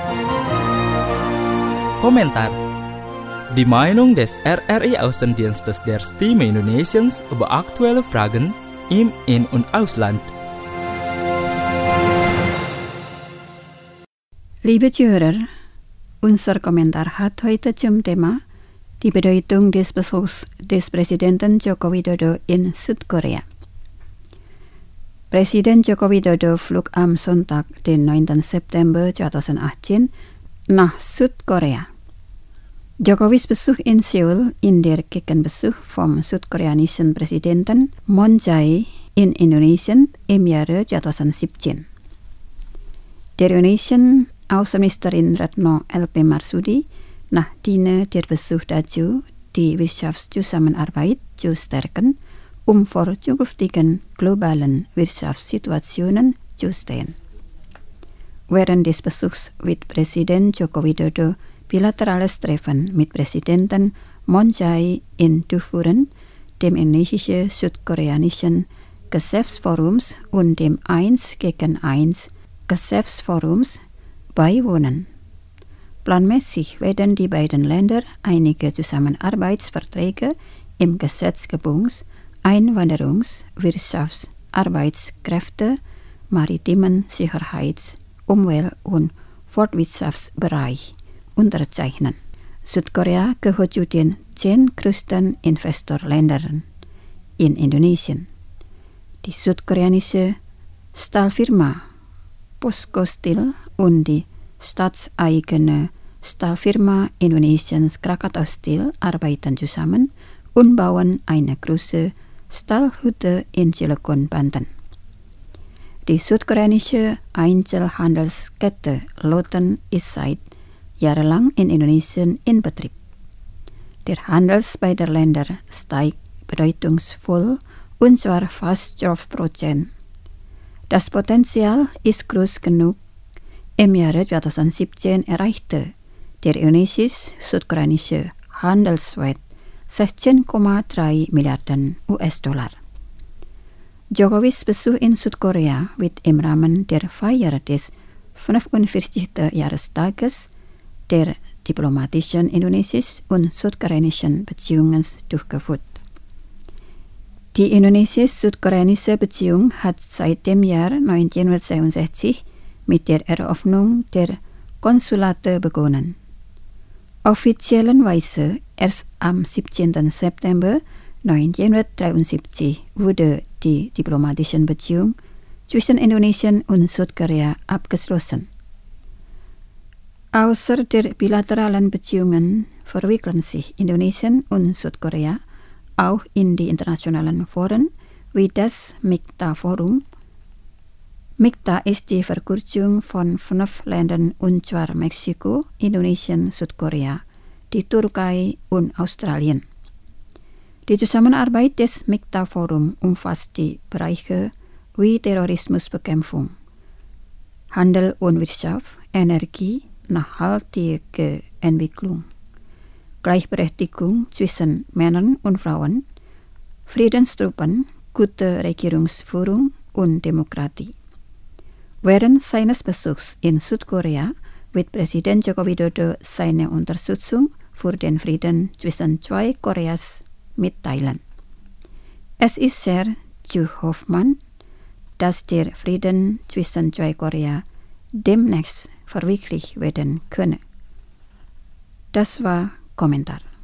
Kommentar. Die Meinung des RRI Außendienstes der Stimme Indonesiens über aktuelle Fragen im In- und Ausland. Liebe Zuhörer, unser Kommentar hat heute zum Thema die Bedeutung des Besuchs des Präsidenten Joko Widodo in Südkorea. Präsident Joko Widodo flog am Sonntag, den 9. September 2018, nach Südkorea. Jokowis Besuch in Seoul in der Gegenbesuch vom südkoreanischen Präsidenten Moon Jae in Indonesien im Jahre 2017. Der Indonesien Außenministerin Retno LP Marsudi nachdien der Besuch dazu, die Wirtschaftszusammenarbeit zu stärken, vor zukünftigen globalen Wirtschaftssituationen zu stehen. Während des Besuchs wird Präsident Joko Widodo bilaterales Treffen mit Präsidenten Moon Jae durchführen, dem indonesisch-südkoreanischen Geschäftsforums und dem 1-gegen-1 Geschäftsforums beiwohnen. Planmäßig werden die beiden Länder einige Zusammenarbeitsverträge im Gesetzgebungs-, Einwanderungs-, Wirtschafts-, Arbeitskräfte-, maritimen Sicherheits-, Umwelt- und Forstwirtschaftsbereich unterzeichnen. Südkorea gehört zu den 10 größten Investorländern in Indonesien. Die südkoreanische Stahlfirma POSCO Steel und die staatseigene Stahlfirma Indonesiens Krakatau Steel arbeiten zusammen und bauen eine große Stahlhütte in Cilegon, Banten. Die südkoreanische Einzelhandelskette Lotte ist seit jahrelang in Indonesien in Betrieb. Der Handel beider Länder steigt bedeutungsvoll und zwar fast 12%. Das Potenzial ist groß genug. Im Jahre 2017 erreichte der indonesisch-südkoreanische Handelswert 16,3 Milliarden US-Dollar. Jokowis Besuch in Südkorea wird im Rahmen der Feier des 45. Jahrestages der diplomatischen indonesisch- und südkoreanischen Beziehungen durchgeführt. Die indonesisch-südkoreanische Beziehung hat seit dem Jahr 1962 mit der Eröffnung der Konsulate begonnen. Offiziellerweise erst am 17. September 1973 wurde die diplomatische Beziehung zwischen Indonesien und Südkorea abgeschlossen. Außer der bilateralen Beziehungen verwickeln sich Indonesien und Südkorea auch in die internationalen Foren wie das MIKTA-Forum. MIKTA ist die Verkürzung von 5 Ländern und zwar Mexiko, Indonesien, Südkorea, die Türkei und Australien. Die Zusammenarbeit des MIKTA-Forum umfasst die Bereiche wie Terrorismusbekämpfung, Handel und Wirtschaft, Energie, nachhaltige Entwicklung, Gleichberechtigung zwischen Männern und Frauen, Friedenstruppen, gute Regierungsführung und Demokratie. Während seines Besuchs in Südkorea wird Präsident Joko Widodo seine Unterstützung für den Frieden zwischen 2 Koreas mitteilen. Es ist sehr zu hoffen, dass der Frieden zwischen 2 Korea demnächst verwirklicht werden könne. Das war Kommentar.